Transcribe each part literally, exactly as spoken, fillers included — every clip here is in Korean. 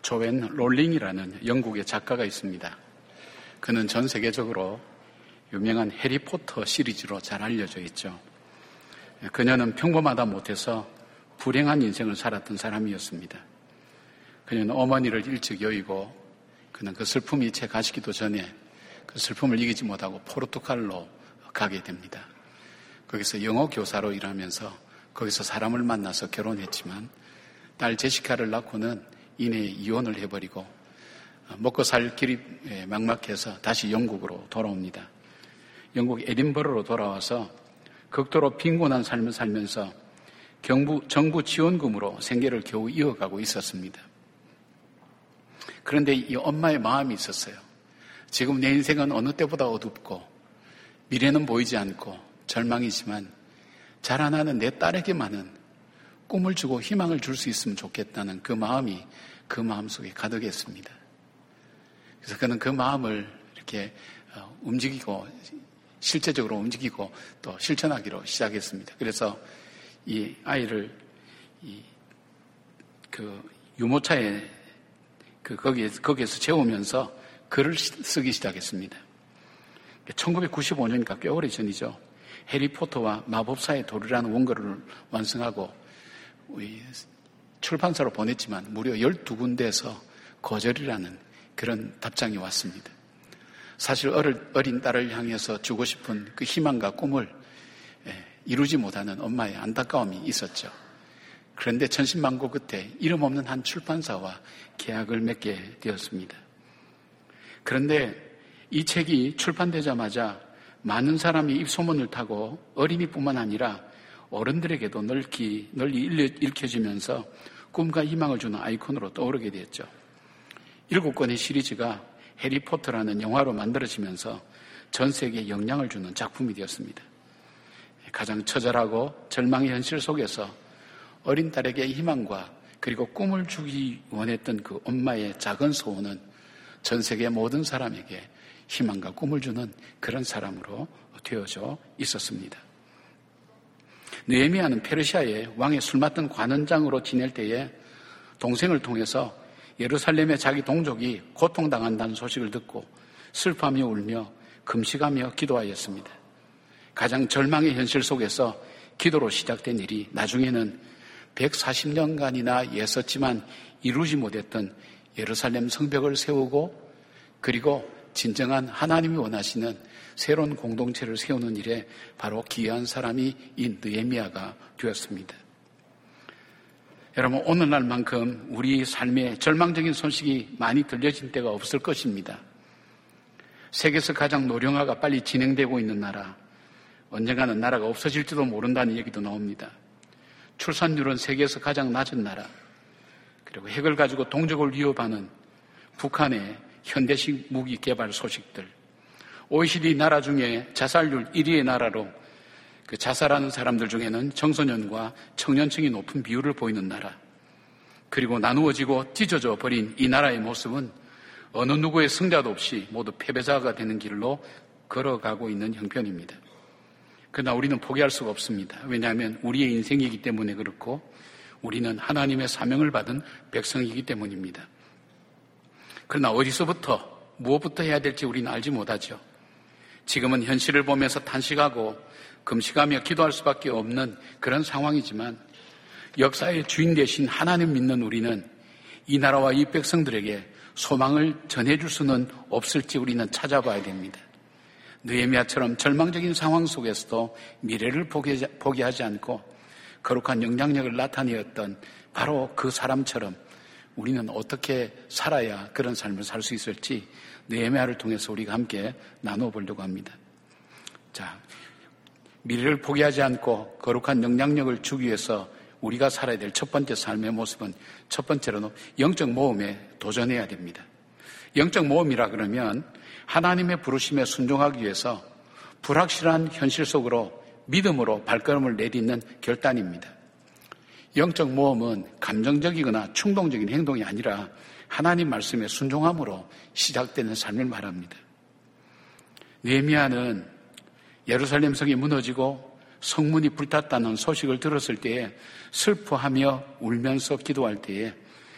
조앤 롤링이라는 영국의 작가가 있습니다. 그는 전 세계적으로 유명한 해리포터 시리즈로 잘 알려져 있죠. 그녀는 평범하다 못해서 불행한 인생을 살았던 사람이었습니다. 그녀는 어머니를 일찍 여의고 그는 그 슬픔이 채 가시기도 전에 그 슬픔을 이기지 못하고 포르투갈로 가게 됩니다. 거기서 영어 교사로 일하면서 거기서 사람을 만나서 결혼했지만 딸 제시카를 낳고는 이내 이혼을 해버리고 먹고 살 길이 막막해서 다시 영국으로 돌아옵니다. 영국 에딘버러로 돌아와서 극도로 빈곤한 삶을 살면서 경부, 정부 지원금으로 생계를 겨우 이어가고 있었습니다. 그런데 이 엄마의 마음이 있었어요. 지금 내 인생은 어느 때보다 어둡고 미래는 보이지 않고 절망이지만 자라나는 내 딸에게만은 꿈을 주고 희망을 줄 수 있으면 좋겠다는 그 마음이 그 마음속에 가득했습니다. 그래서 그는 그 마음을 이렇게 움직이고 실제적으로 움직이고 또 실천하기로 시작했습니다. 그래서 이 아이를 이 그 유모차에 그 거기에 거기에서 재우면서 글을 쓰기 시작했습니다. 천구백구십오 년이니까 꽤 오래 전이죠. 해리포터와 마법사의 돌이라는 원고를 완성하고 출판사로 보냈지만 무려 열두 군데에서 거절이라는 그런 답장이 왔습니다. 사실 어린 딸을 향해서 주고 싶은 그 희망과 꿈을 이루지 못하는 엄마의 안타까움이 있었죠. 그런데 천신만고 끝에 이름 없는 한 출판사와 계약을 맺게 되었습니다. 그런데 이 책이 출판되자마자 많은 사람이 입소문을 타고 어린이뿐만 아니라 어른들에게도 널리, 널리 읽혀지면서 꿈과 희망을 주는 아이콘으로 떠오르게 되었죠. 일곱 권의 시리즈가 해리포터라는 영화로 만들어지면서 전 세계에 영향을 주는 작품이 되었습니다. 가장 처절하고 절망의 현실 속에서 어린 딸에게 희망과 그리고 꿈을 주기 원했던 그 엄마의 작은 소원은 전 세계 모든 사람에게 희망과 꿈을 주는 그런 사람으로 되어져 있었습니다. 느헤미야는 페르시아의 왕의 술 맡은 관원장으로 지낼 때에 동생을 통해서 예루살렘의 자기 동족이 고통당한다는 소식을 듣고 슬퍼하며 울며 금식하며 기도하였습니다. 가장 절망의 현실 속에서 기도로 시작된 일이 나중에는 백사십 년간이나 애썼지만 이루지 못했던 예루살렘 성벽을 세우고 그리고 진정한 하나님이 원하시는 새로운 공동체를 세우는 일에 바로 기여한 사람이 이 느헤미야가 되었습니다. 여러분, 오늘날만큼 우리 삶에 절망적인 소식이 많이 들려진 때가 없을 것입니다. 세계에서 가장 노령화가 빨리 진행되고 있는 나라, 언젠가는 나라가 없어질지도 모른다는 얘기도 나옵니다. 출산율은 세계에서 가장 낮은 나라, 그리고 핵을 가지고 동족을 위협하는 북한의 현대식 무기 개발 소식들, 오이시디 나라 중에 자살률 일 위의 나라로 그 자살하는 사람들 중에는 청소년과 청년층이 높은 비율을 보이는 나라, 그리고 나누어지고 찢어져 버린 이 나라의 모습은 어느 누구의 승자도 없이 모두 패배자가 되는 길로 걸어가고 있는 형편입니다. 그러나 우리는 포기할 수가 없습니다. 왜냐하면 우리의 인생이기 때문에 그렇고 우리는 하나님의 사명을 받은 백성이기 때문입니다. 그러나 어디서부터 무엇부터 해야 될지 우리는 알지 못하죠. 지금은 현실을 보면서 탄식하고 금식하며 기도할 수밖에 없는 그런 상황이지만 역사의 주인 되신 하나님 믿는 우리는 이 나라와 이 백성들에게 소망을 전해줄 수는 없을지 우리는 찾아봐야 됩니다. 느헤미야처럼 절망적인 상황 속에서도 미래를 포기하지 않고 거룩한 영향력을 나타내었던 바로 그 사람처럼 우리는 어떻게 살아야 그런 삶을 살 수 있을지 느헤미야를 통해서 우리가 함께 나눠보려고 합니다. 자, 미래를 포기하지 않고 거룩한 영향력을 주기 위해서 우리가 살아야 될 첫 번째 삶의 모습은 첫 번째로는 영적 모험에 도전해야 됩니다. 영적 모험이라 그러면 하나님의 부르심에 순종하기 위해서 불확실한 현실 속으로 믿음으로 발걸음을 내딛는 결단입니다. 영적 모험은 감정적이거나 충동적인 행동이 아니라 하나님 말씀에 순종함으로 시작되는 삶을 말합니다. 느헤미야는 예루살렘 성이 무너지고 성문이 불탔다는 소식을 들었을 때에 슬퍼하며 울면서 기도할 때에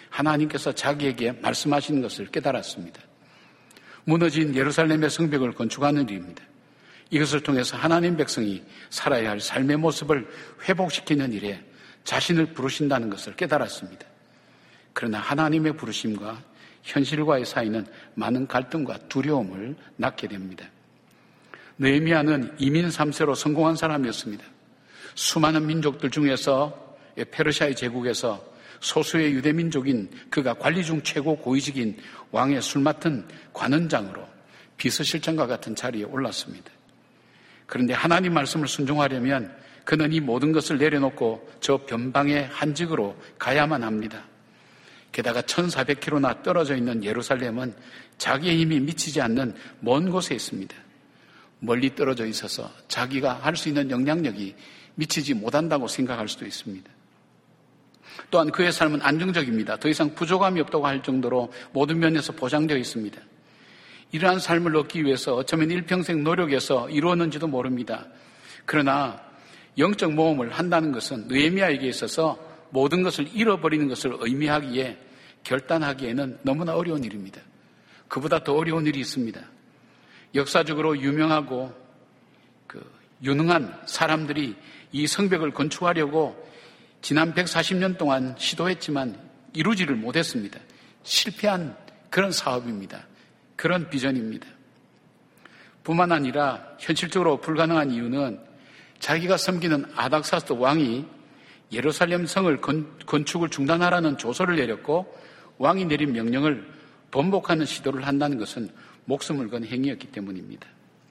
하나님께서 자기에게 말씀하시는 것을 깨달았습니다. 무너진 예루살렘의 성벽을 건축하는 일입니다. 이것을 통해서 하나님 백성이 살아야 할 삶의 모습을 회복시키는 일에 자신을 부르신다는 것을 깨달았습니다. 그러나 하나님의 부르심과 현실과의 사이는 많은 갈등과 두려움을 낳게 됩니다. 느헤미야는 이민 삼 세로 성공한 사람이었습니다. 수많은 민족들 중에서 페르시아의 제국에서 소수의 유대민족인 그가 관리 중 최고 고위직인 왕의 술 맡은 관원장으로 비서실장과 같은 자리에 올랐습니다. 그런데 하나님 말씀을 순종하려면 그는 이 모든 것을 내려놓고 저 변방의 한직으로 가야만 합니다. 게다가 천사백 킬로미터나 떨어져 있는 예루살렘은 자기의 힘이 미치지 않는 먼 곳에 있습니다. 멀리 떨어져 있어서 자기가 할 수 있는 영향력이 미치지 못한다고 생각할 수도 있습니다. 또한 그의 삶은 안정적입니다. 더 이상 부족함이 없다고 할 정도로 모든 면에서 보장되어 있습니다. 이러한 삶을 얻기 위해서 어쩌면 일평생 노력해서 이루었는지도 모릅니다. 그러나 영적 모험을 한다는 것은 느헤미야에게 있어서 모든 것을 잃어버리는 것을 의미하기에 결단하기에는 너무나 어려운 일입니다. 그보다 더 어려운 일이 있습니다. 역사적으로 유명하고 그 유능한 사람들이 이 성벽을 건축하려고 지난 백사십 년 동안 시도했지만 이루지를 못했습니다. 실패한 그런 사업입니다. 그런 비전입니다. 뿐만 아니라 현실적으로 불가능한 이유는 자기가 섬기는 아닥사스 왕이 예루살렘 성을 건축을 중단하라는 조서를 내렸고 왕이 내린 명령을 번복하는 시도를 한다는 것은 목숨을 건 행위였기 때문입니다.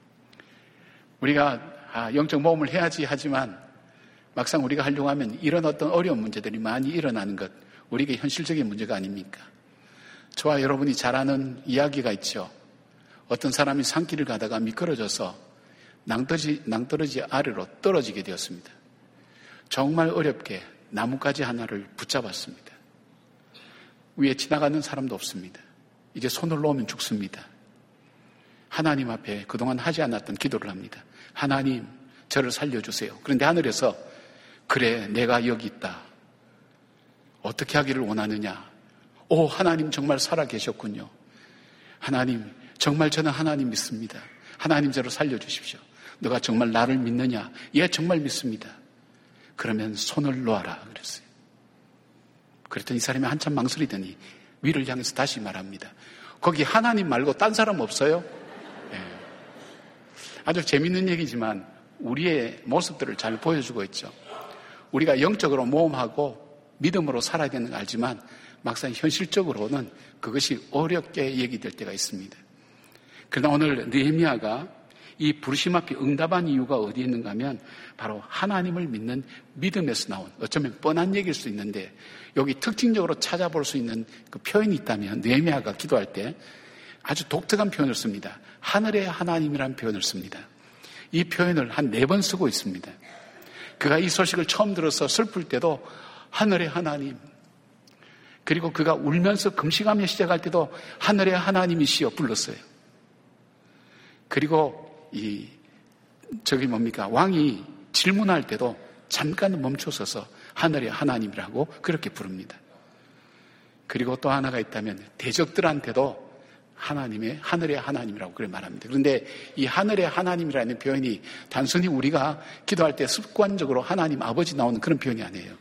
우리가 아, 영적 모험을 해야지 하지만 막상 우리가 하려고 하면 이런 어떤 어려운 문제들이 많이 일어나는 것, 우리에게 현실적인 문제가 아닙니까? 저와 여러분이 잘 아는 이야기가 있죠. 어떤 사람이 산길을 가다가 미끄러져서 낭떠러지, 낭떠러지 아래로 떨어지게 되었습니다. 정말 어렵게 나뭇가지 하나를 붙잡았습니다. 위에 지나가는 사람도 없습니다. 이제 손을 놓으면 죽습니다. 하나님 앞에 그동안 하지 않았던 기도를 합니다. 하나님, 저를 살려주세요. 그런데 하늘에서 그래, 내가 여기 있다. 어떻게 하기를 원하느냐? 오, 하나님 정말 살아계셨군요. 하나님, 정말 저는 하나님 믿습니다. 하나님 저를 살려주십시오. 너가 정말 나를 믿느냐? 예, 정말 믿습니다. 그러면 손을 놓아라 그랬어요. 그랬더니 이 사람이 한참 망설이더니 위를 향해서 다시 말합니다. 거기 하나님 말고 딴 사람 없어요? 네. 아주 재밌는 얘기지만 우리의 모습들을 잘 보여주고 있죠. 우리가 영적으로 모험하고 믿음으로 살아야 되는 걸 알지만 막상 현실적으로는 그것이 어렵게 얘기될 때가 있습니다. 그러나 오늘 느헤미야가 이 부르심 앞에 응답한 이유가 어디에 있는가 하면 바로 하나님을 믿는 믿음에서 나온, 어쩌면 뻔한 얘기일 수 있는데 여기 특징적으로 찾아볼 수 있는 그 표현이 있다면 느헤미야가 기도할 때 아주 독특한 표현을 씁니다. 하늘의 하나님이라는 표현을 씁니다. 이 표현을 한 네 번 쓰고 있습니다. 그가 이 소식을 처음 들어서 슬플 때도 하늘의 하나님, 그리고 그가 울면서 금식하며 시작할 때도 하늘의 하나님이시여 불렀어요. 그리고 이 저기 뭡니까 왕이 질문할 때도 잠깐 멈춰서서 하늘의 하나님이라고 그렇게 부릅니다. 그리고 또 하나가 있다면 대적들한테도 하나님의 하늘의 하나님이라고 그렇게 말합니다. 그런데 이 하늘의 하나님이라는 표현이 단순히 우리가 기도할 때 습관적으로 하나님 아버지 나오는 그런 표현이 아니에요.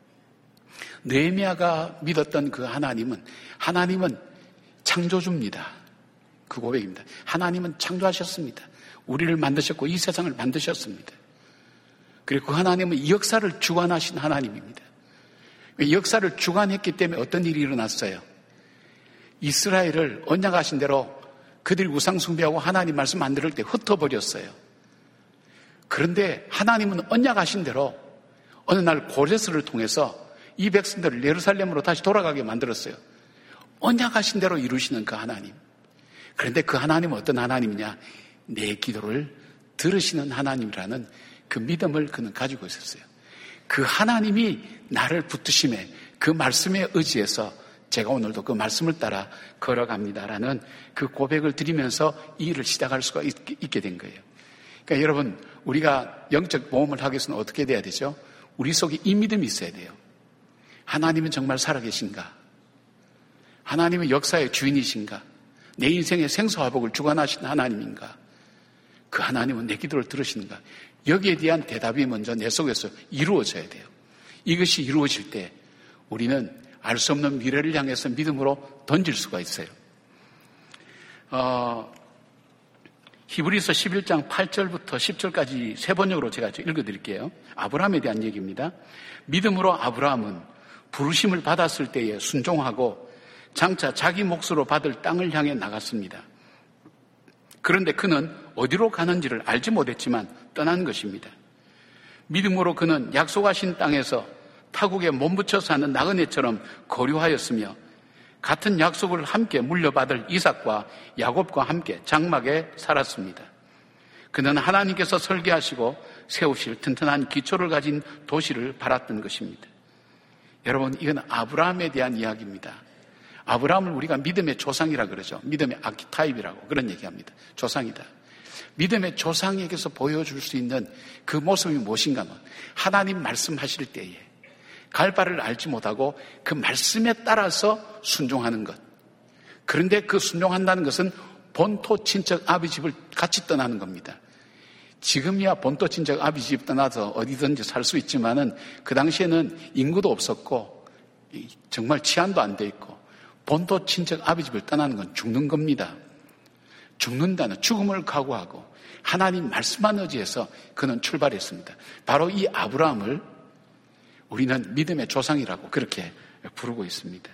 느헤미야가 믿었던 그 하나님은 하나님은 창조주입니다. 그 고백입니다. 하나님은 창조하셨습니다. 우리를 만드셨고 이 세상을 만드셨습니다. 그리고 그 하나님은 이 역사를 주관하신 하나님입니다. 이 역사를 주관했기 때문에 어떤 일이 일어났어요? 이스라엘을 언약하신 대로 그들이 우상 숭배하고 하나님 말씀 안 들을 때 흩어버렸어요. 그런데 하나님은 언약하신 대로 어느 날 고레스를 통해서 이 백성들을 예루살렘으로 다시 돌아가게 만들었어요. 언약하신 대로 이루시는 그 하나님. 그런데 그 하나님은 어떤 하나님이냐? 내 기도를 들으시는 하나님이라는 그 믿음을 그는 가지고 있었어요. 그 하나님이 나를 붙드심에 그 말씀에 의지해서 제가 오늘도 그 말씀을 따라 걸어갑니다라는 그 고백을 드리면서 이 일을 시작할 수가 있, 있게 된 거예요. 그러니까 여러분, 우리가 영적 모험을 하기 위해서는 어떻게 돼야 되죠? 우리 속에 이 믿음이 있어야 돼요. 하나님은 정말 살아계신가? 하나님은 역사의 주인이신가? 내 인생의 생사화복을 주관하신 하나님인가? 그 하나님은 내 기도를 들으시는가? 여기에 대한 대답이 먼저 내 속에서 이루어져야 돼요. 이것이 이루어질 때 우리는 알 수 없는 미래를 향해서 믿음으로 던질 수가 있어요. 어, 히브리서 십일 장 팔 절부터 십 절까지 세 번역으로 제가 읽어드릴게요. 아브라함에 대한 얘기입니다. 믿음으로 아브라함은 부르심을 받았을 때에 순종하고 장차 자기 몫으로 받을 땅을 향해 나갔습니다. 그런데 그는 어디로 가는지를 알지 못했지만 떠난 것입니다. 믿음으로 그는 약속하신 땅에서 타국에 몸붙여 사는 나그네처럼 거류하였으며 같은 약속을 함께 물려받을 이삭과 야곱과 함께 장막에 살았습니다. 그는 하나님께서 설계하시고 세우실 튼튼한 기초를 가진 도시를 바랐던 것입니다. 여러분, 이건 아브라함에 대한 이야기입니다. 아브라함을 우리가 믿음의 조상이라 그러죠. 믿음의 아키타입이라고 그런 얘기합니다. 조상이다. 믿음의 조상에게서 보여줄 수 있는 그 모습이 무엇인가 하면 하나님 말씀하실 때에 갈 바를 알지 못하고 그 말씀에 따라서 순종하는 것. 그런데 그 순종한다는 것은 본토 친척 아비 집을 같이 떠나는 겁니다. 지금이야 본토 친척 아비 집 떠나서 어디든지 살 수 있지만은 그 당시에는 인구도 없었고 정말 치안도 안 돼 있고 본토 친척 아비 집을 떠나는 건 죽는 겁니다. 죽는다는 죽음을 각오하고 하나님 말씀만 의지해서 그는 출발했습니다. 바로 이 아브라함을 우리는 믿음의 조상이라고 그렇게 부르고 있습니다.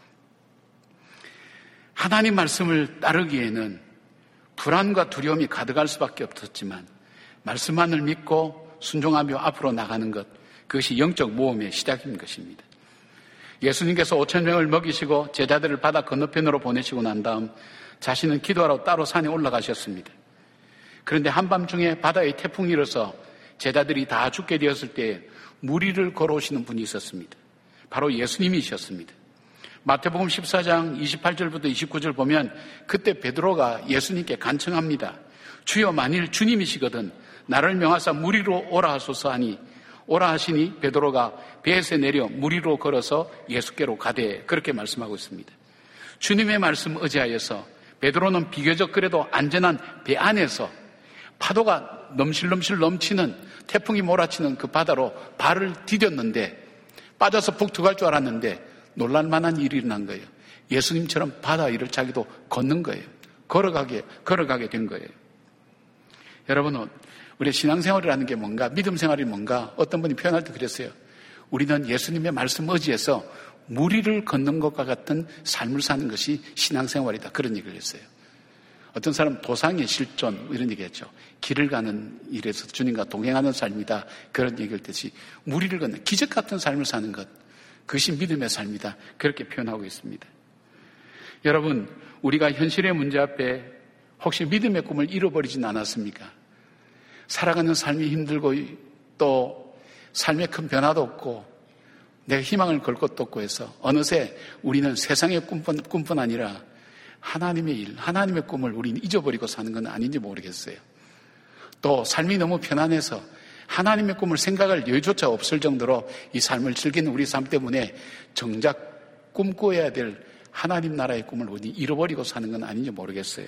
하나님 말씀을 따르기에는 불안과 두려움이 가득할 수밖에 없었지만 말씀만을 믿고 순종하며 앞으로 나가는 것, 그것이 영적 모험의 시작인 것입니다. 예수님께서 오천 명을 먹이시고 제자들을 바다 건너편으로 보내시고 난 다음 자신은 기도하러 따로 산에 올라가셨습니다. 그런데 한밤중에 바다에 태풍이 일어서 제자들이 다 죽게 되었을 때 무리를 걸어오시는 분이 있었습니다. 바로 예수님이셨습니다. 마태복음 십사 장 이십팔 절부터 이십구 절 보면 그때 베드로가 예수님께 간청합니다. 주여, 만일 주님이시거든 나를 명하사 무리로 오라 하소서 하니 오라 하시니 베드로가 배에서 내려 무리로 걸어서 예수께로 가되 그렇게 말씀하고 있습니다. 주님의 말씀 의지하여서 베드로는 비교적 그래도 안전한 배 안에서 파도가 넘실넘실 넘치는 태풍이 몰아치는 그 바다로 발을 디뎠는데 빠져서 푹 들어갈 줄 알았는데 놀랄만한 일이 일어난 거예요. 예수님처럼 바다 위를 자기도 걷는 거예요. 걸어가게 걸어가게 된 거예요. 여러분은 우리 신앙생활이라는 게 뭔가, 믿음 생활이 뭔가, 어떤 분이 표현할 때 그랬어요. 우리는 예수님의 말씀 의지해서 무리를 걷는 것과 같은 삶을 사는 것이 신앙생활이다. 그런 얘기를 했어요. 어떤 사람은 도상의 실존 이런 얘기했죠. 길을 가는 일에서 주님과 동행하는 삶이다. 그런 얘기를 했듯이 무리를 걷는 기적 같은 삶을 사는 것, 그것이 믿음의 삶이다. 그렇게 표현하고 있습니다. 여러분, 우리가 현실의 문제 앞에 혹시 믿음의 꿈을 잃어버리진 않았습니까? 살아가는 삶이 힘들고 또 삶에 큰 변화도 없고 내가 희망을 걸 것도 없고 해서 어느새 우리는 세상의 꿈뿐, 꿈뿐 아니라 하나님의 일, 하나님의 꿈을 우리는 잊어버리고 사는 건 아닌지 모르겠어요. 또 삶이 너무 편안해서 하나님의 꿈을 생각할 여유조차 없을 정도로 이 삶을 즐기는 우리 삶 때문에 정작 꿈꿔야 될 하나님 나라의 꿈을 우리 잃어버리고 사는 건 아닌지 모르겠어요.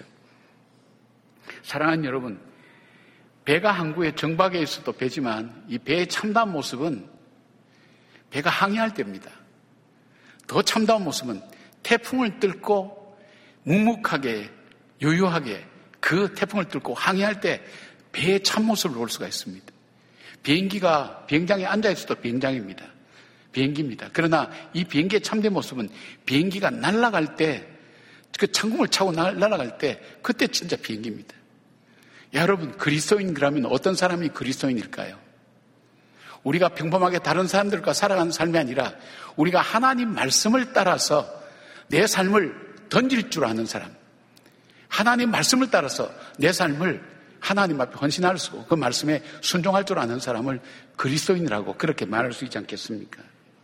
사랑하는 여러분, 배가 항구에 정박해 있어도 배지만 이 배의 참다운 모습은 배가 항해할 때입니다. 더 참다운 모습은 태풍을 뚫고 묵묵하게 유유하게 그 태풍을 뚫고 항해할 때 배의 참모습을 볼 수가 있습니다. 비행기가 비행장에 앉아있어도 비행장입니다. 비행기입니다. 그러나 이 비행기의 참된 모습은 비행기가 날아갈 때, 그 창공을 차고 날아갈 때 그때 진짜 비행기입니다. 여러분, 그리스도인 그러면 어떤 사람이 그리스도인일까요? 우리가 평범하게 다른 사람들과 살아가는 삶이 아니라 우리가 하나님 말씀을 따라서 내 삶을 던질 줄 아는 사람, 하나님 말씀을 따라서 내 삶을 하나님 앞에 헌신할 수, 그 말씀에 순종할 줄 아는 사람을 그리스도인이라고 그렇게 말할 수 있지 않겠습니까?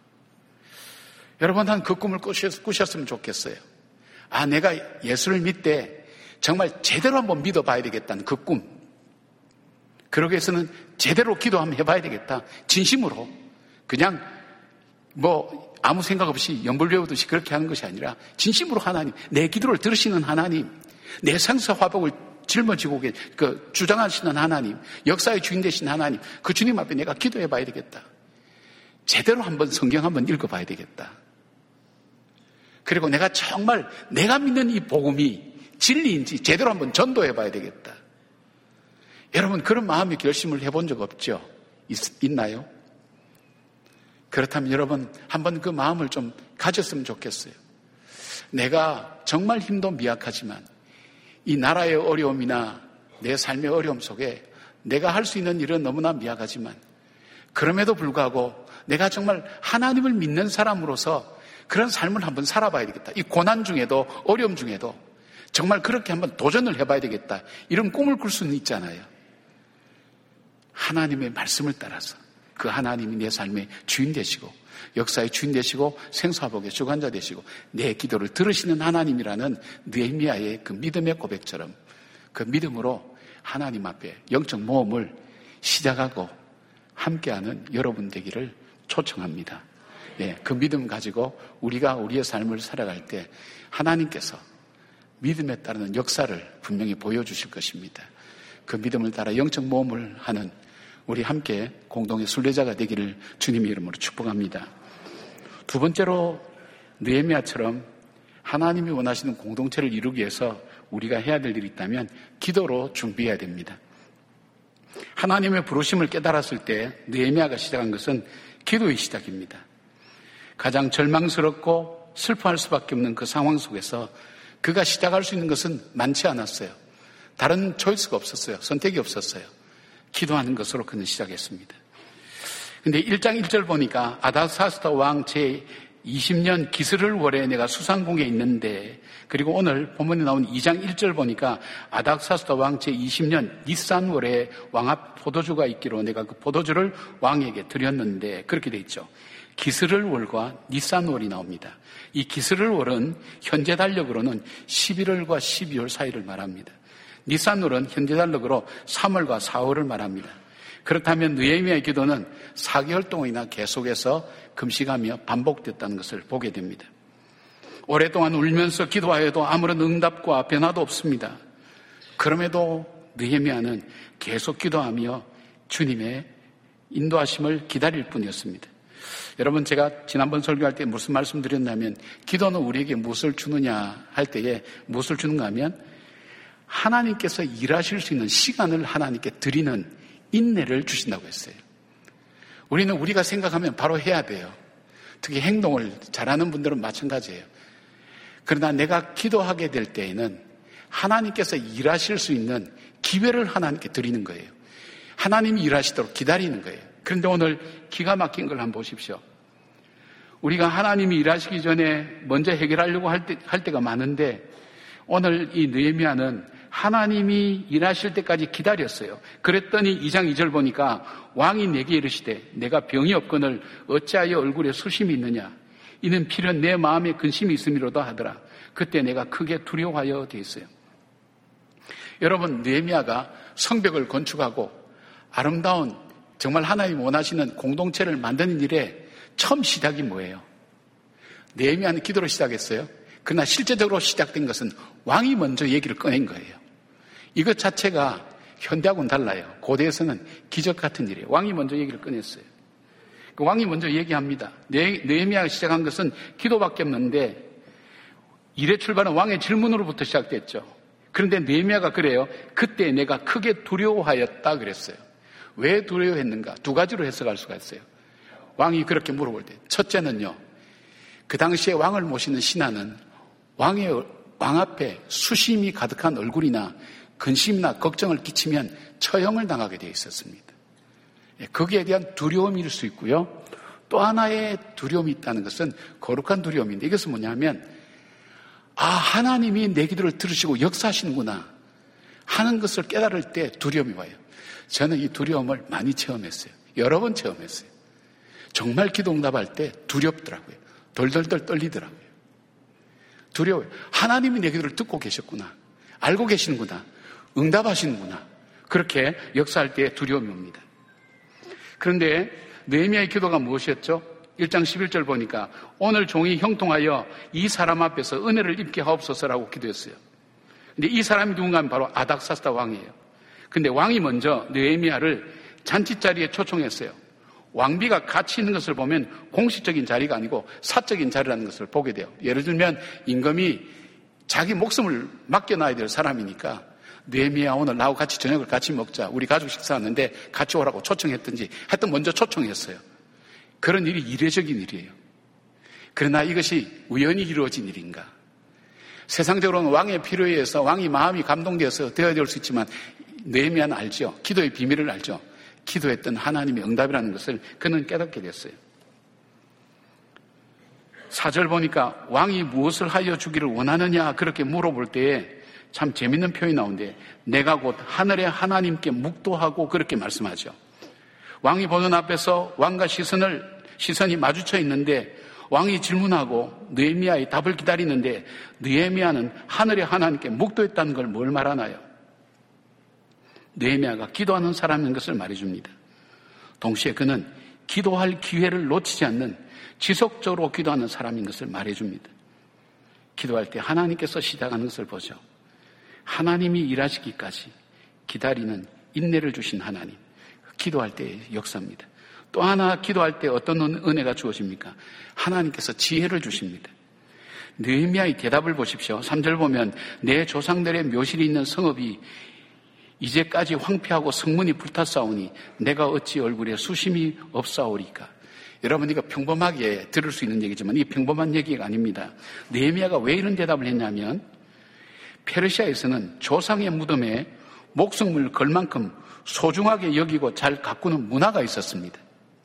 여러분, 난 그 꿈을 꾸셨으면 좋겠어요. 아, 내가 예수를 믿되 정말 제대로 한번 믿어봐야 되겠다는 그 꿈. 그러기 위해서는 제대로 기도 한번 해봐야 되겠다. 진심으로. 그냥 뭐 아무 생각 없이 연불 배우듯이 그렇게 하는 것이 아니라 진심으로 하나님, 내 기도를 들으시는 하나님, 내 생사 화복을 짊어지고 그 주장하시는 하나님, 역사의 주인 되신 하나님, 그 주님 앞에 내가 기도해 봐야 되겠다. 제대로 한번 성경 한번 읽어 봐야 되겠다. 그리고 내가 정말 내가 믿는 이 복음이 진리인지 제대로 한번 전도해 봐야 되겠다. 여러분, 그런 마음의 결심을 해본 적 없죠? 있, 있나요? 그렇다면 여러분 한번 그 마음을 좀 가졌으면 좋겠어요. 내가 정말 힘도 미약하지만 이 나라의 어려움이나 내 삶의 어려움 속에 내가 할 수 있는 일은 너무나 미약하지만 그럼에도 불구하고 내가 정말 하나님을 믿는 사람으로서 그런 삶을 한번 살아봐야 되겠다. 이 고난 중에도 어려움 중에도 정말 그렇게 한번 도전을 해봐야 되겠다. 이런 꿈을 꿀 수는 있잖아요. 하나님의 말씀을 따라서 그 하나님이 내 삶의 주인 되시고 역사의 주인 되시고 생사복의 주관자 되시고 내 기도를 들으시는 하나님이라는 느헤미야의 그 믿음의 고백처럼 그 믿음으로 하나님 앞에 영적 모험을 시작하고 함께하는 여러분 되기를 초청합니다. 예, 그 믿음 가지고 우리가 우리의 삶을 살아갈 때 하나님께서 믿음에 따르는 역사를 분명히 보여주실 것입니다. 그 믿음을 따라 영적 모험을 하는 우리 함께 공동의 순례자가 되기를 주님의 이름으로 축복합니다. 두 번째로 느헤미야처럼 하나님이 원하시는 공동체를 이루기 위해서 우리가 해야 될 일이 있다면 기도로 준비해야 됩니다. 하나님의 부르심을 깨달았을 때 느헤미야가 시작한 것은 기도의 시작입니다. 가장 절망스럽고 슬퍼할 수밖에 없는 그 상황 속에서 그가 시작할 수 있는 것은 많지 않았어요. 다른 초이스가 없었어요. 선택이 없었어요. 기도하는 것으로 그는 시작했습니다. 근데 일 장 일 절 보니까 아닥사스다 왕 제이십 년 기스를 월에 내가 수상궁에 있는데, 그리고 오늘 본문에 나온 이 장 일 절 보니까 아닥사스다 왕 제이십 년 니산 월에 왕 앞 포도주가 있기로 내가 그 포도주를 왕에게 드렸는데, 그렇게 돼 있죠. 기스를 월과 니산 월이 나옵니다. 이 기스를 월은 현재 달력으로는 십일월과 십이월 사이를 말합니다. 니산월은 현재 달력으로 삼월과 사월을 말합니다. 그렇다면 느헤미야의 기도는 사 개월 동안이나 계속해서 금식하며 반복됐다는 것을 보게 됩니다. 오랫동안 울면서 기도하여도 아무런 응답과 변화도 없습니다. 그럼에도 느헤미야는 계속 기도하며 주님의 인도하심을 기다릴 뿐이었습니다. 여러분, 제가 지난번 설교할 때 무슨 말씀 드렸냐면, 기도는 우리에게 무엇을 주느냐 할 때에 무엇을 주는가 하면 하나님께서 일하실 수 있는 시간을 하나님께 드리는 인내를 주신다고 했어요. 우리는 우리가 생각하면 바로 해야 돼요. 특히 행동을 잘하는 분들은 마찬가지예요. 그러나 내가 기도하게 될 때에는 하나님께서 일하실 수 있는 기회를 하나님께 드리는 거예요. 하나님이 일하시도록 기다리는 거예요. 그런데 오늘 기가 막힌 걸 한번 보십시오. 우리가 하나님이 일하시기 전에 먼저 해결하려고 할, 때, 할 때가 많은데, 오늘 이 느헤미야는 하나님이 일하실 때까지 기다렸어요. 그랬더니 이 장 이 절 보니까 왕이 내게 이르시되 내가 병이 없거늘 어찌하여 얼굴에 수심이 있느냐, 이는 필연 내 마음에 근심이 있음이로다 하더라. 그때 내가 크게 두려워하여 되어 있어요. 여러분, 느헤미야가 성벽을 건축하고 아름다운 정말 하나님 원하시는 공동체를 만드는 일에 처음 시작이 뭐예요? 느헤미야는 기도로 시작했어요. 그러나 실제적으로 시작된 것은 왕이 먼저 얘기를 꺼낸 거예요. 이것 자체가 현대하고는 달라요. 고대에서는 기적 같은 일이에요. 왕이 먼저 얘기를 꺼냈어요. 그 왕이 먼저 얘기합니다. 느헤미야가 시작한 것은 기도밖에 없는데, 일의 출발은 왕의 질문으로부터 시작됐죠. 그런데 느헤미야가 그래요. 그때 내가 크게 두려워하였다 그랬어요. 왜 두려워했는가? 두 가지로 해석할 수가 있어요. 왕이 그렇게 물어볼 때, 첫째는요, 그 당시에 왕을 모시는 신하는 왕의 왕 앞에 수심이 가득한 얼굴이나 근심이나 걱정을 끼치면 처형을 당하게 되어 있었습니다. 거기에 대한 두려움일 수 있고요. 또 하나의 두려움이 있다는 것은 거룩한 두려움인데, 이것은 뭐냐면, 아, 하나님이 내 기도를 들으시고 역사하시는구나 하는 것을 깨달을 때 두려움이 와요. 저는 이 두려움을 많이 체험했어요. 여러 번 체험했어요. 정말 기도 응답할 때 두렵더라고요. 덜덜덜 떨리더라고요. 두려워요. 하나님이 내 기도를 듣고 계셨구나, 알고 계시는구나, 응답하시는구나, 그렇게 역사할 때 두려움이 옵니다. 그런데 느헤미야의 기도가 무엇이었죠? 일 장 십일 절 보니까 오늘 종이 형통하여 이 사람 앞에서 은혜를 입게 하옵소서라고 기도했어요. 근데 이 사람이 누군가 하면 바로 아닥사스다 왕이에요. 근데 왕이 먼저 느헤미야를 잔치자리에 초청했어요. 왕비가 같이 있는 것을 보면 공식적인 자리가 아니고 사적인 자리라는 것을 보게 돼요. 예를 들면 임금이 자기 목숨을 맡겨놔야 될 사람이니까 느헤미야 오늘 나하고 같이 저녁을 같이 먹자. 우리 가족 식사하는데 같이 오라고 초청했든지 하여튼 먼저 초청했어요. 그런 일이 이례적인 일이에요. 그러나 이것이 우연히 이루어진 일인가? 세상적으로는 왕의 필요에 의해서 왕이 마음이 감동되어서 되어야 될 수 있지만 느헤미야는 알죠. 기도의 비밀을 알죠. 기도했던 하나님의 응답이라는 것을 그는 깨닫게 됐어요. 사 절 보니까 왕이 무엇을 하여 주기를 원하느냐 그렇게 물어볼 때에 참 재밌는 표현이 나오는데 내가 곧 하늘의 하나님께 묵도하고 그렇게 말씀하죠. 왕이 보는 앞에서 왕과 시선을 시선이 마주쳐 있는데 왕이 질문하고 느헤미야의 답을 기다리는데 느헤미야는 하늘의 하나님께 묵도했다는 걸 뭘 말하나요? 느헤미야가 기도하는 사람인 것을 말해줍니다. 동시에 그는 기도할 기회를 놓치지 않는 지속적으로 기도하는 사람인 것을 말해줍니다. 기도할 때 하나님께서 시작하는 것을 보죠. 하나님이 일하시기까지 기다리는 인내를 주신 하나님. 기도할 때의 역사입니다. 또 하나 기도할 때 어떤 은혜가 주어집니까? 하나님께서 지혜를 주십니다. 느헤미야의 대답을 보십시오. 삼 절 보면 내 조상들의 묘실이 있는 성읍이 이제까지 황폐하고 성문이 불탔사오니 내가 어찌 얼굴에 수심이 없사오리까. 여러분 이거 평범하게 들을 수 있는 얘기지만 이 평범한 얘기가 아닙니다. 느헤미야가 왜 이런 대답을 했냐면 페르시아에서는 조상의 무덤에 목숨을 걸 만큼 소중하게 여기고 잘 가꾸는 문화가 있었습니다.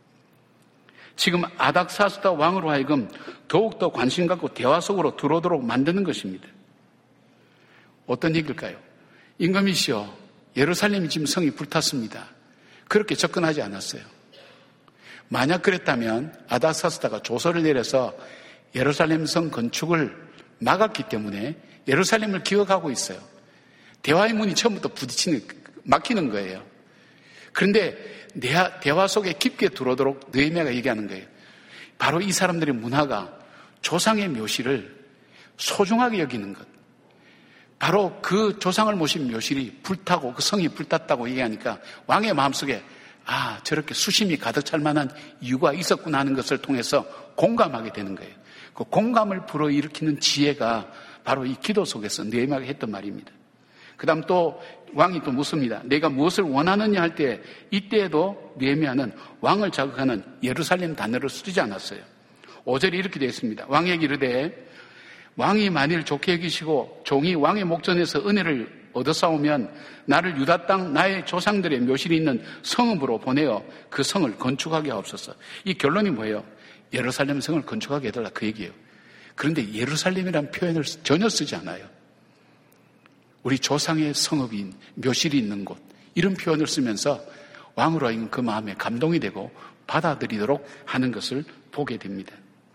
지금 아닥사스다 왕으로 하여금 더욱더 관심 갖고 대화 속으로 들어오도록 만드는 것입니다. 어떤 얘기일까요? 임금이시여, 예루살렘이 지금 성이 불탔습니다. 그렇게 접근하지 않았어요. 만약 그랬다면 아닥사스다가 조서를 내려서 예루살렘 성 건축을 막았기 때문에 예루살렘을 기억하고 있어요. 대화의 문이 처음부터 부딪히는, 막히는 거예요. 그런데 대화 속에 깊게 들어오도록 느헤미야가 얘기하는 거예요. 바로 이 사람들의 문화가 조상의 묘실을 소중하게 여기는 것. 바로 그 조상을 모신 묘실이 불타고 그 성이 불탔다고 얘기하니까 왕의 마음속에 아, 저렇게 수심이 가득 찰 만한 이유가 있었구나 하는 것을 통해서 공감하게 되는 거예요. 그 공감을 불어일으키는 지혜가 바로 이 기도 속에서 느헤미야가 했던 말입니다. 그 다음 또 왕이 또 묻습니다. 내가 무엇을 원하느냐 할 때 이때에도 느헤미야는 왕을 자극하는 예루살렘 단어를 쓰지 않았어요. 오 절이 이렇게 되어 있습니다. 왕에게 이르되 왕이 만일 좋게 여기시고 종이 왕의 목전에서 은혜를 얻어싸우면 나를 유다 땅 나의 조상들의 묘실이 있는 성읍으로 보내어 그 성을 건축하게 하옵소서. 이 결론이 뭐예요? 예루살렘 성을 건축하게 해달라 그 얘기예요. 그런데 예루살렘이라는 표현을 전혀 쓰지 않아요. 우리 조상의 성읍인 묘실이 있는 곳 이런 표현을 쓰면서 왕으로 하여금 그 마음에 감동이 되고 받아들이도록 하는 것을 보게 됩니다.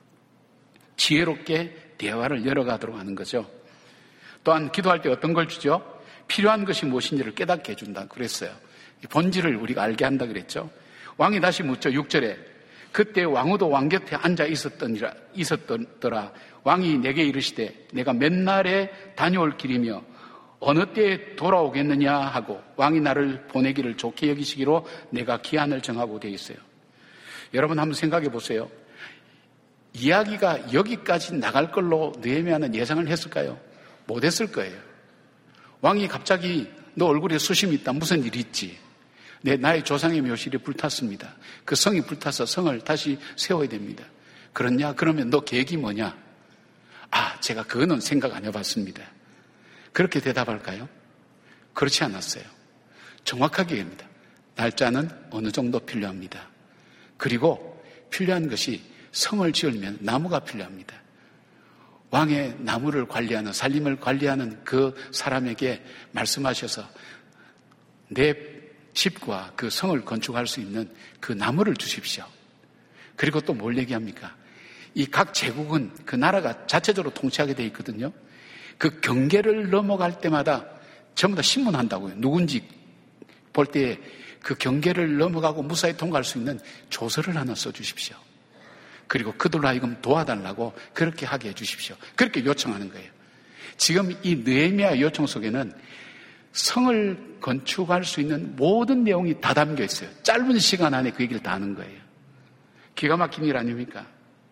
지혜롭게 대화를 열어가도록 하는 거죠. 또한 기도할 때 어떤 걸 주죠? 필요한 것이 무엇인지를 깨닫게 해준다 그랬어요. 본질을 우리가 알게 한다 그랬죠. 왕이 다시 묻죠. 육 절에 그때 왕후도 왕 곁에 앉아 있었더니라, 있었더라. 왕이 내게 이르시되 내가 맨날에 다녀올 길이며 어느 때에 돌아오겠느냐 하고 왕이 나를 보내기를 좋게 여기시기로 내가 기한을 정하고 되어 있어요. 여러분 한번 생각해 보세요. 이야기가 여기까지 나갈 걸로 느헤미야는 예상을 했을까요? 못했을 거예요. 왕이 갑자기 너 얼굴에 수심이 있다. 무슨 일이 있지? 내 나의 조상의 묘실이 불탔습니다. 그 성이 불타서 성을 다시 세워야 됩니다. 그렇냐? 그러면 너 계획이 뭐냐? 아, 제가 그거는 생각 안 해봤습니다. 그렇게 대답할까요? 그렇지 않았어요. 정확하게 얘기합니다. 날짜는 어느 정도 필요합니다. 그리고 필요한 것이 성을 지으려면 나무가 필요합니다. 왕의 나무를 관리하는, 살림을 관리하는 그 사람에게 말씀하셔서 내 집과 그 성을 건축할 수 있는 그 나무를 주십시오. 그리고 또 뭘 얘기합니까? 이 각 제국은 그 나라가 자체적으로 통치하게 되어 있거든요. 그 경계를 넘어갈 때마다 전부 다 신문한다고요. 누군지 볼 때 그 경계를 넘어가고 무사히 통과할 수 있는 조서를 하나 써주십시오. 그리고 그들로 하여금 도와달라고 그렇게 하게 해주십시오. 그렇게 요청하는 거예요. 지금 이 느헤미야 요청 속에는 성을 건축할 수 있는 모든 내용이 다 담겨 있어요. 짧은 시간 안에 그 얘기를 다 하는 거예요. 기가 막힌 일 아닙니까?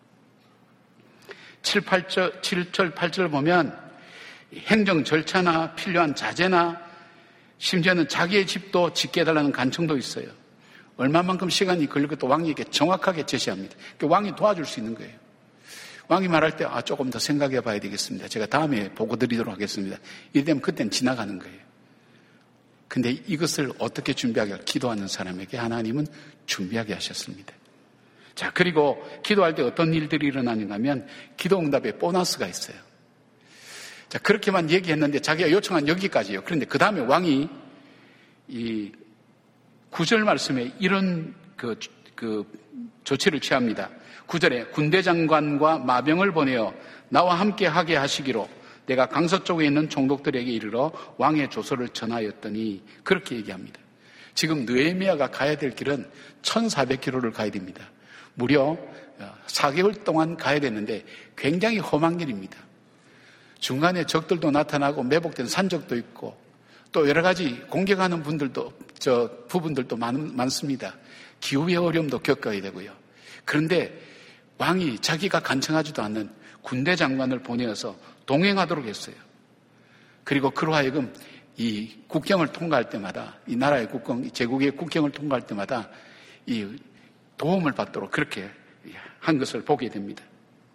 칠, 팔 절, 칠 절, 팔 절 보면 행정 절차나 필요한 자재나 심지어는 자기의 집도 짓게 해달라는 간청도 있어요. 얼마만큼 시간이 걸릴 것도 왕에게 정확하게 제시합니다. 왕이 도와줄 수 있는 거예요. 왕이 말할 때 아, 조금 더 생각해 봐야 되겠습니다. 제가 다음에 보고 드리도록 하겠습니다. 이러면 그때는 지나가는 거예요. 근데 이것을 어떻게 준비하게 기도하는 사람에게 하나님은 준비하게 하셨습니다. 자, 그리고 기도할 때 어떤 일들이 일어나는가 하면 기도 응답에 보너스가 있어요. 자, 그렇게만 얘기했는데 자기가 요청한 여기까지예요. 그런데 그 다음에 왕이 이 구절 말씀에 이런 그, 그 조치를 취합니다. 구절에 군대 장관과 마병을 보내어 나와 함께 하게 하시기로 내가 강서쪽에 있는 총독들에게 이르러 왕의 조서를 전하였더니 그렇게 얘기합니다. 지금 느헤미야가 가야 될 길은 천사백 킬로미터를 가야 됩니다. 무려 사 개월 동안 가야 되는데 굉장히 험한 길입니다. 중간에 적들도 나타나고 매복된 산적도 있고 또 여러 가지 공격하는 분들도 저 부분들도 많, 많습니다. 기후의 어려움도 겪어야 되고요. 그런데 왕이 자기가 간청하지도 않는 군대 장관을 보내어서 동행하도록 했어요. 그리고 그로 하여금 이 국경을 통과할 때마다 이 나라의 국경, 제국의 국경을 통과할 때마다 이 도움을 받도록 그렇게 한 것을 보게 됩니다.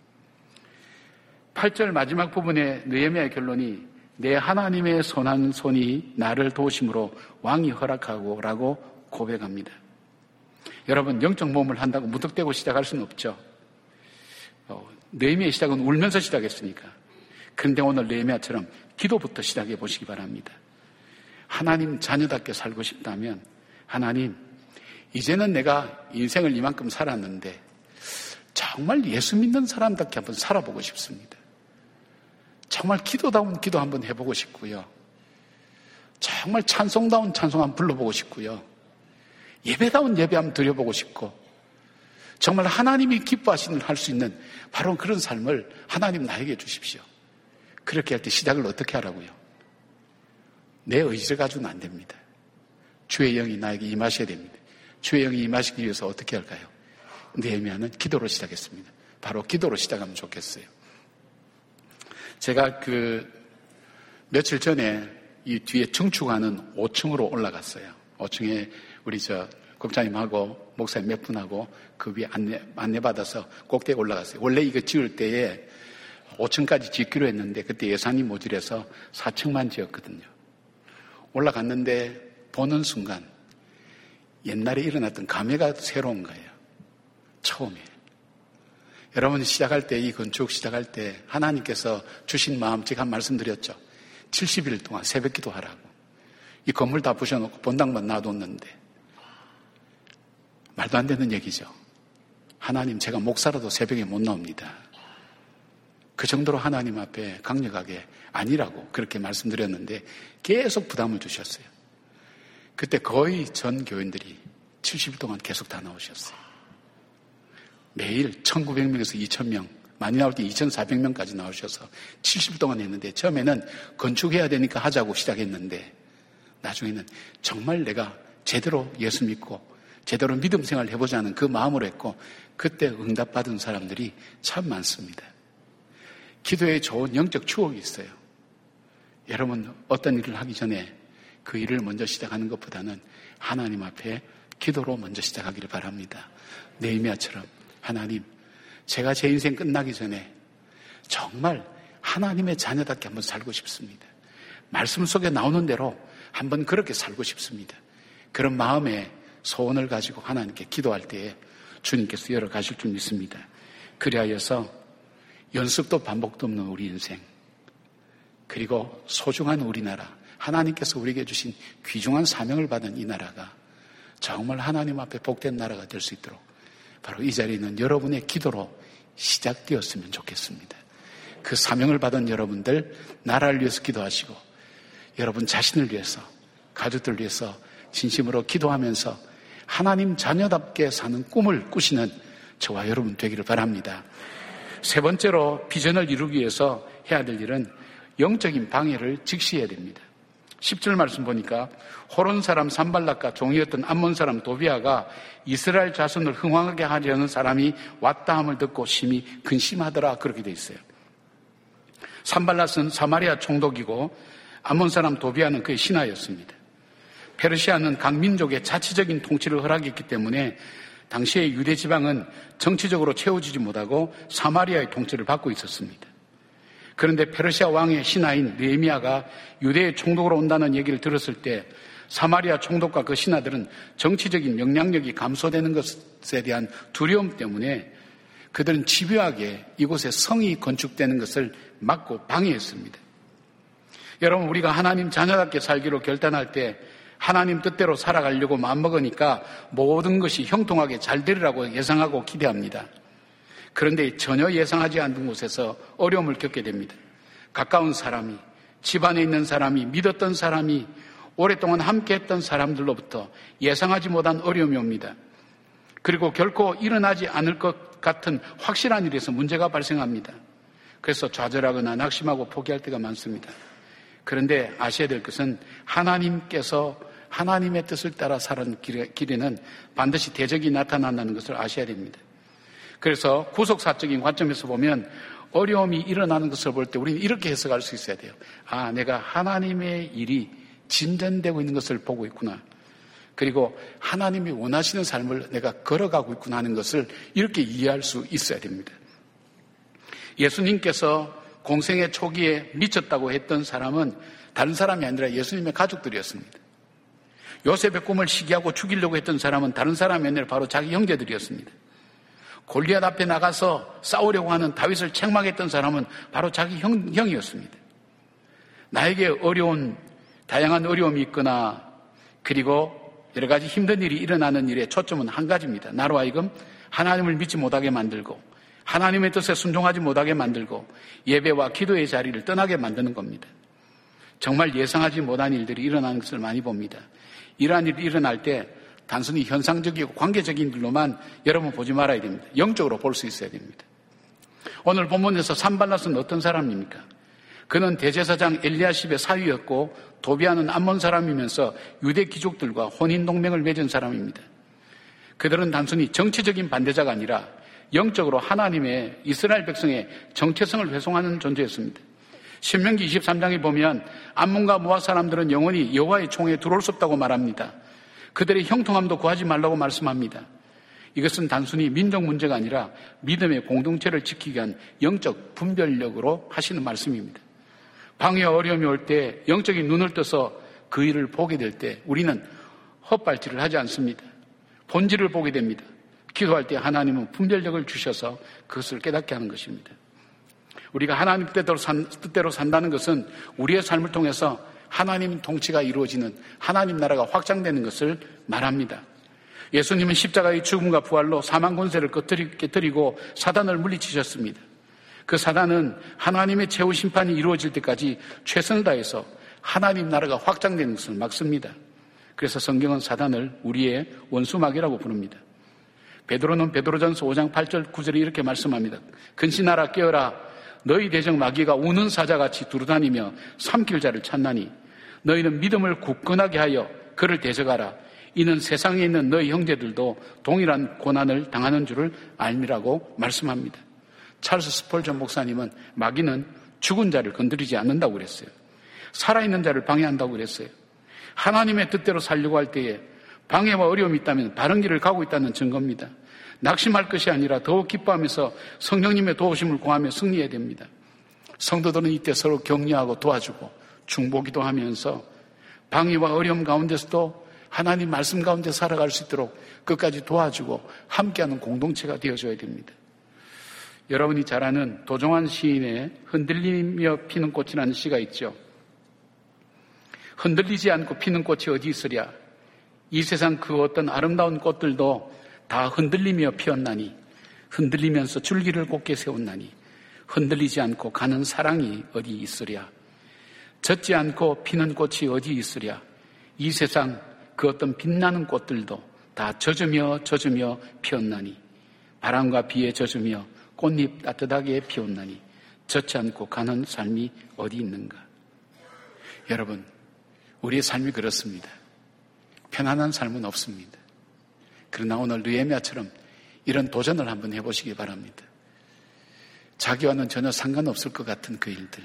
팔 절 마지막 부분에 느헤미야의 결론이 내 하나님의 선한 손이 나를 도우심으로 왕이 허락하고 라고 고백합니다. 여러분, 영적 모험을 한다고 무턱대고 시작할 수는 없죠. 어, 느헤미야의 시작은 울면서 시작했으니까. 그런데 오늘 느헤미야처럼 기도부터 시작해 보시기 바랍니다. 하나님 자녀답게 살고 싶다면 하나님, 이제는 내가 인생을 이만큼 살았는데 정말 예수 믿는 사람답게 한번 살아보고 싶습니다. 정말 기도다운 기도 한번 해보고 싶고요. 정말 찬송다운 찬송 한번 불러보고 싶고요. 예배다운 예배 한번 드려보고 싶고 정말 하나님이 기뻐하시는 할 수 있는 바로 그런 삶을 하나님 나에게 주십시오. 그렇게 할 때 시작을 어떻게 하라고요? 내 의지를 가지고는 안 됩니다. 주의 영이 나에게 임하셔야 됩니다. 주의 영이 임하시기 위해서 어떻게 할까요? 느헤미야는 기도로 시작했습니다. 바로 기도로 시작하면 좋겠어요. 제가 그 며칠 전에 이 뒤에 증축하는 오 층으로 올라갔어요. 오 층에 우리 저 국장님하고 목사님 몇 분하고 그 위에 안내, 안내받아서 꼭대기에 올라갔어요. 원래 이거 지을 때에 오 층까지 짓기로 했는데 그때 예산이 모자라서 사 층만 지었거든요. 올라갔는데 보는 순간 옛날에 일어났던 감회가 새로운 거예요. 처음에. 여러분 시작할 때, 이 건축 시작할 때 하나님께서 주신 마음 제가 한 말씀 드렸죠. 칠십 일 동안 새벽 기도하라고. 이 건물 다 부셔놓고 본당만 놔뒀는데 말도 안 되는 얘기죠. 하나님, 제가 목사라도 새벽에 못 나옵니다. 그 정도로 하나님 앞에 강력하게 아니라고 그렇게 말씀드렸는데 계속 부담을 주셨어요. 그때 거의 전 교인들이 칠십 일 동안 계속 다 나오셨어요. 매일 천구백 명에서 이천 명, 많이 나올 때 이천사백 명까지 나오셔서 칠십 일 동안 했는데 처음에는 건축해야 되니까 하자고 시작했는데 나중에는 정말 내가 제대로 예수 믿고 제대로 믿음 생활을 해보자는 그 마음으로 했고 그때 응답받은 사람들이 참 많습니다. 기도에 좋은 영적 추억이 있어요. 여러분 어떤 일을 하기 전에 그 일을 먼저 시작하는 것보다는 하나님 앞에 기도로 먼저 시작하기를 바랍니다. 느헤미야처럼 하나님, 제가 제 인생 끝나기 전에 정말 하나님의 자녀답게 한번 살고 싶습니다. 말씀 속에 나오는 대로 한번 그렇게 살고 싶습니다. 그런 마음의 소원을 가지고 하나님께 기도할 때에 주님께서 열어가실 줄 믿습니다. 그리하여서 연습도 반복도 없는 우리 인생, 그리고 소중한 우리나라, 하나님께서 우리에게 주신 귀중한 사명을 받은 이 나라가 정말 하나님 앞에 복된 나라가 될 수 있도록 바로 이 자리에 있는 여러분의 기도로 시작되었으면 좋겠습니다. 그 사명을 받은 여러분들, 나라를 위해서 기도하시고 여러분 자신을 위해서, 가족들을 위해서 진심으로 기도하면서 하나님 자녀답게 사는 꿈을 꾸시는 저와 여러분 되기를 바랍니다. 세 번째로 비전을 이루기 위해서 해야 될 일은 영적인 방해를 직시해야 됩니다. 십 절 말씀 보니까 호론 사람 산발락과 종이었던 암몬 사람 도비아가 이스라엘 자손을 흥황하게 하려는 사람이 왔다 함을 듣고 심히 근심하더라, 그렇게 돼 있어요. 산발락은 사마리아 총독이고 암몬 사람 도비아는 그의 신하였습니다. 페르시아는 각 민족의 자치적인 통치를 허락했기 때문에 당시의 유대 지방은 정치적으로 채워지지 못하고 사마리아의 통치를 받고 있었습니다. 그런데 페르시아 왕의 신하인 느헤미야가 유대의 총독으로 온다는 얘기를 들었을 때 사마리아 총독과 그 신하들은 정치적인 영향력이 감소되는 것에 대한 두려움 때문에 그들은 집요하게 이곳에 성이 건축되는 것을 막고 방해했습니다. 여러분, 우리가 하나님 자녀답게 살기로 결단할 때 하나님 뜻대로 살아가려고 마음먹으니까 모든 것이 형통하게 잘 되리라고 예상하고 기대합니다. 그런데 전혀 예상하지 않는 곳에서 어려움을 겪게 됩니다. 가까운 사람이, 집안에 있는 사람이, 믿었던 사람이, 오랫동안 함께했던 사람들로부터 예상하지 못한 어려움이 옵니다. 그리고 결코 일어나지 않을 것 같은 확실한 일에서 문제가 발생합니다. 그래서 좌절하거나 낙심하고 포기할 때가 많습니다. 그런데 아셔야 될 것은 하나님께서 하나님의 뜻을 따라 사는 길에는 반드시 대적이 나타난다는 것을 아셔야 됩니다. 그래서 구속사적인 관점에서 보면 어려움이 일어나는 것을 볼 때 우리는 이렇게 해석할 수 있어야 돼요. 아, 내가 하나님의 일이 진전되고 있는 것을 보고 있구나. 그리고 하나님이 원하시는 삶을 내가 걸어가고 있구나 하는 것을 이렇게 이해할 수 있어야 됩니다. 예수님께서 공생의 초기에 미쳤다고 했던 사람은 다른 사람이 아니라 예수님의 가족들이었습니다. 요셉의 꿈을 시기하고 죽이려고 했던 사람은 다른 사람이 아니라 바로 자기 형제들이었습니다. 골리앗 앞에 나가서 싸우려고 하는 다윗을 책망했던 사람은 바로 자기 형, 형이었습니다. 나에게 어려운, 다양한 어려움이 있거나 그리고 여러 가지 힘든 일이 일어나는 일에 초점은 한 가지입니다. 나로 하여금 하나님을 믿지 못하게 만들고 하나님의 뜻에 순종하지 못하게 만들고 예배와 기도의 자리를 떠나게 만드는 겁니다. 정말 예상하지 못한 일들이 일어나는 것을 많이 봅니다. 이러한 일이 일어날 때 단순히 현상적이고 관계적인 일로만 여러분 보지 말아야 됩니다. 영적으로 볼 수 있어야 됩니다. 오늘 본문에서 산발랏은 어떤 사람입니까? 그는 대제사장 엘리야십의 사위였고 도비아는 암몬 사람이면서 유대 귀족들과 혼인동맹을 맺은 사람입니다. 그들은 단순히 정치적인 반대자가 아니라 영적으로 하나님의 이스라엘 백성의 정체성을 회송하는 존재였습니다. 신명기 이십삼 장에 보면 암몬과 모압 사람들은 영원히 여호와의 총에 들어올 수 없다고 말합니다. 그들의 형통함도 구하지 말라고 말씀합니다. 이것은 단순히 민족 문제가 아니라 믿음의 공동체를 지키기 위한 영적 분별력으로 하시는 말씀입니다. 방해와 어려움이 올 때 영적인 눈을 떠서 그 일을 보게 될 때 우리는 헛발질을 하지 않습니다. 본질을 보게 됩니다. 기도할 때 하나님은 분별력을 주셔서 그것을 깨닫게 하는 것입니다. 우리가 하나님 뜻대로, 산, 뜻대로 산다는 것은 우리의 삶을 통해서 하나님 통치가 이루어지는 하나님 나라가 확장되는 것을 말합니다. 예수님은 십자가의 죽음과 부활로 사망 권세를 깨뜨리고 사단을 물리치셨습니다. 그 사단은 하나님의 최후 심판이 이루어질 때까지 최선을 다해서 하나님 나라가 확장되는 것을 막습니다. 그래서 성경은 사단을 우리의 원수마귀라고 부릅니다. 베드로는 베드로전서 오 장 팔 절 구 절에 이렇게 말씀합니다. 근신하라 깨어라 너희 대적 마귀가 우는 사자같이 두루다니며 삼킬 자를 찾나니 너희는 믿음을 굳건하게 하여 그를 대적하라. 이는 세상에 있는 너희 형제들도 동일한 고난을 당하는 줄을 알미라고 말씀합니다. 찰스 스펄전 목사님은 마귀는 죽은 자를 건드리지 않는다고 그랬어요. 살아있는 자를 방해한다고 그랬어요. 하나님의 뜻대로 살려고 할 때에 방해와 어려움이 있다면 바른 길을 가고 있다는 증거입니다. 낙심할 것이 아니라 더욱 기뻐하면서 성령님의 도우심을 구하며 승리해야 됩니다. 성도들은 이때 서로 격려하고 도와주고 중보기도 하면서 방해와 어려움 가운데서도 하나님 말씀 가운데 살아갈 수 있도록 끝까지 도와주고 함께하는 공동체가 되어줘야 됩니다. 여러분이 잘 아는 도종환 시인의 흔들리며 피는 꽃이라는 시가 있죠. 흔들리지 않고 피는 꽃이 어디 있으랴. 이 세상 그 어떤 아름다운 꽃들도 다 흔들리며 피었나니 흔들리면서 줄기를 곧게 세웠나니 흔들리지 않고 가는 사랑이 어디 있으랴. 젖지 않고 피는 꽃이 어디 있으랴. 이 세상 그 어떤 빛나는 꽃들도 다 젖으며 젖으며 피었나니 바람과 비에 젖으며 꽃잎 따뜻하게 피웠나니 젖지 않고 가는 삶이 어디 있는가? 여러분, 우리의 삶이 그렇습니다. 편안한 삶은 없습니다. 그러나 오늘 느헤미야처럼 이런 도전을 한번 해보시기 바랍니다. 자기와는 전혀 상관없을 것 같은 그 일들,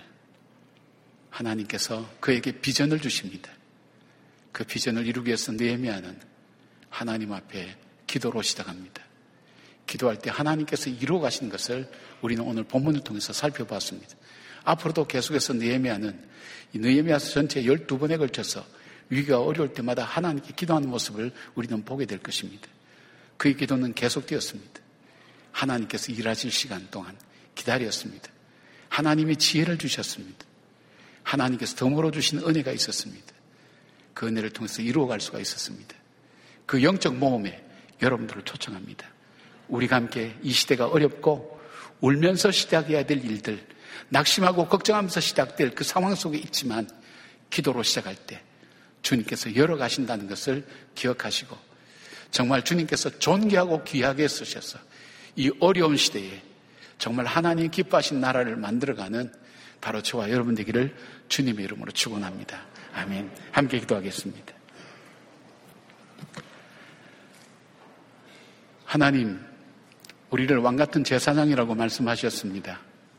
하나님께서 그에게 비전을 주십니다. 그 비전을 이루기 위해서 느헤미야는 하나님 앞에 기도로 시작합니다. 기도할 때 하나님께서 이루어 가시는 것을 우리는 오늘 본문을 통해서 살펴봤습니다. 앞으로도 계속해서 느헤미야는 이 느헤미야서 전체 열두 번에 걸쳐서 위기가 어려울 때마다 하나님께 기도하는 모습을 우리는 보게 될 것입니다. 그의 기도는 계속되었습니다. 하나님께서 일하실 시간 동안 기다렸습니다. 하나님이 지혜를 주셨습니다. 하나님께서 덤으로 주신 은혜가 있었습니다. 그 은혜를 통해서 이루어갈 수가 있었습니다. 그 영적 모험에 여러분들을 초청합니다. 우리가 함께 이 시대가 어렵고 울면서 시작해야 될 일들, 낙심하고 걱정하면서 시작될 그 상황 속에 있지만 기도로 시작할 때 주님께서 열어가신다는 것을 기억하시고 정말 주님께서 존귀하고 귀하게 쓰셔서 이 어려운 시대에 정말 하나님 기뻐하신 나라를 만들어가는 바로 저와 여러분 되기를 주님의 이름으로 축원합니다. 아멘. 함께 기도하겠습니다. 하나님, 우리를 왕같은 제사장이라고 말씀하셨습니다.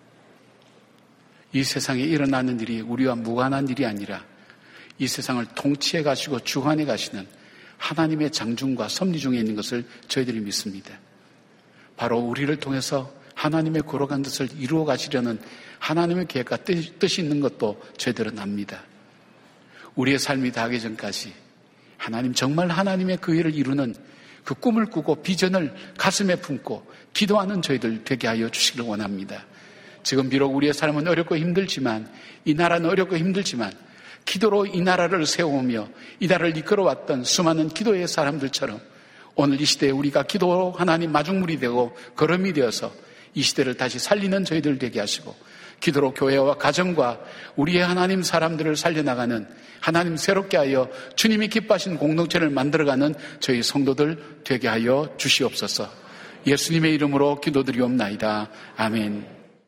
이 세상에 일어나는 일이 우리와 무관한 일이 아니라 이 세상을 통치해 가시고 주관해 가시는 하나님의 장중과 섭리 중에 있는 것을 저희들이 믿습니다. 바로 우리를 통해서 하나님의 거룩한 뜻을 이루어 가시려는 하나님의 계획과 뜻이 있는 것도 저희들은 압니다. 우리의 삶이 다하기 전까지 하나님 정말 하나님의 그 일을 이루는 그 꿈을 꾸고 비전을 가슴에 품고 기도하는 저희들 되게 하여 주시기를 원합니다. 지금 비록 우리의 삶은 어렵고 힘들지만, 이 나라는 어렵고 힘들지만 기도로 이 나라를 세우며 이 나라를 이끌어왔던 수많은 기도의 사람들처럼 오늘 이 시대에 우리가 기도로 하나님 마중물이 되고 걸음이 되어서 이 시대를 다시 살리는 저희들 되게 하시고, 기도로 교회와 가정과 우리의 하나님 사람들을 살려나가는 하나님 새롭게 하여 주님이 기뻐하신 공동체를 만들어가는 저희 성도들 되게 하여 주시옵소서. 예수님의 이름으로 기도드리옵나이다. 아멘.